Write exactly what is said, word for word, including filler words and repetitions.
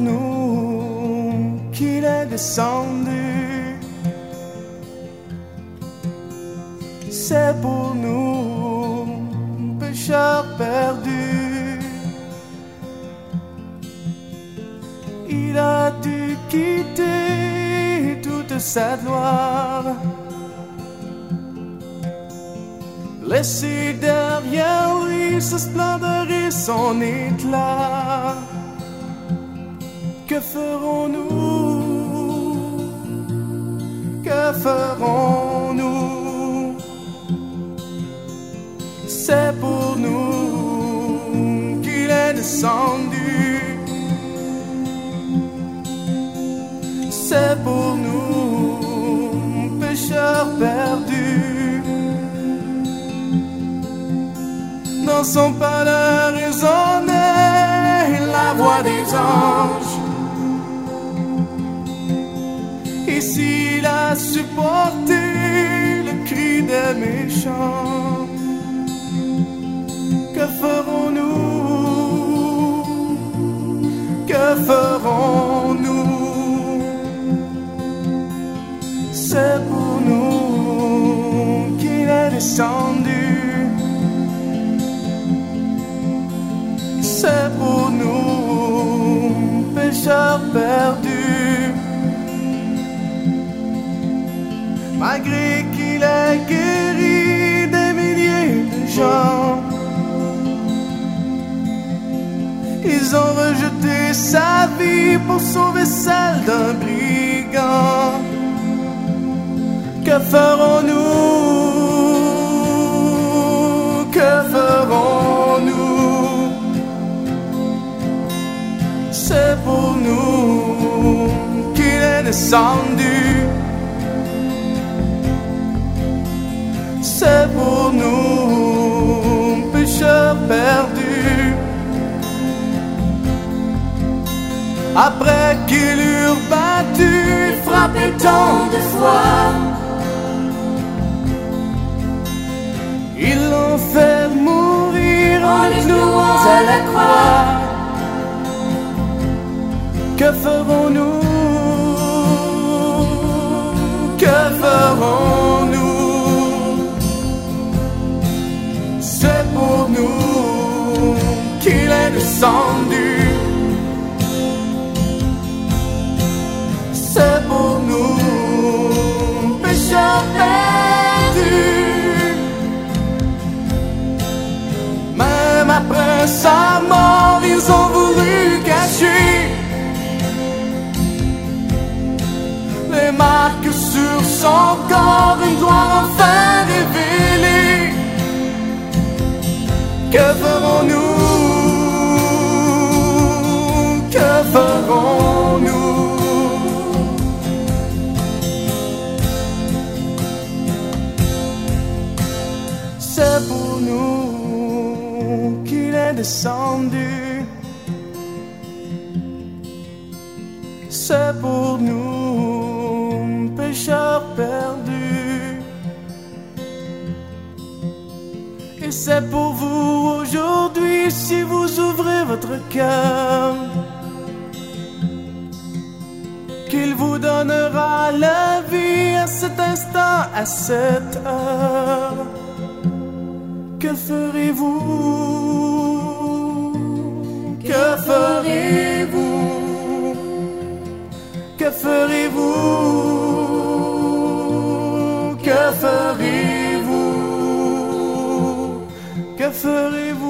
nous qu'il est descendu. C'est pour nous, pécheurs perdus. Il a dû quitter toute sa gloire, laisser derrière lui sa splendeur et son éclat. Que ferons-nous? Que ferons-nous? C'est pour nous qu'il est descendu. C'est pour nous, pécheurs perdus. Dans son palais résonnait la voix des anges. Ici il a supporté le cri des méchants. Que ferons-nous? Que ferons-nous? C'est pour nous qu'il est descendu. C'est pour nous, pécheurs perdus. Malgré qu'il ait guéri des milliers de gens, ils ont rejeté sa vie pour sauver celle d'un brigand. Que ferons-nous? Que ferons-nous? C'est pour nous qu'il est descendu. C'est pour nous, pécheurs perdus. Après qu'ils eurent battu, frappé tant de fois, ils l'ont fait mourir en les clouant à la croix. Que ferons-nous? Que ferons-nous? C'est pour nous qu'il est descendu. C'est pour nous, pécheurs perdus. Même après sa mort, ils ont voulu cacher les marques sur son corps, une gloire enfin révélée. Que ferons-nous? Que ferons-nous? C'est pour nous qu'il est descendu. C'est pour nous, pécheurs perdus. Et c'est pour vous aujourd'hui, si vous ouvrez votre cœur, qu'il vous donnera la vie à cet instant, à cette heure. Que ferez-vous? Que ferez-vous? Que ferez-vous? Que ferez-vous? Que ferez-vous?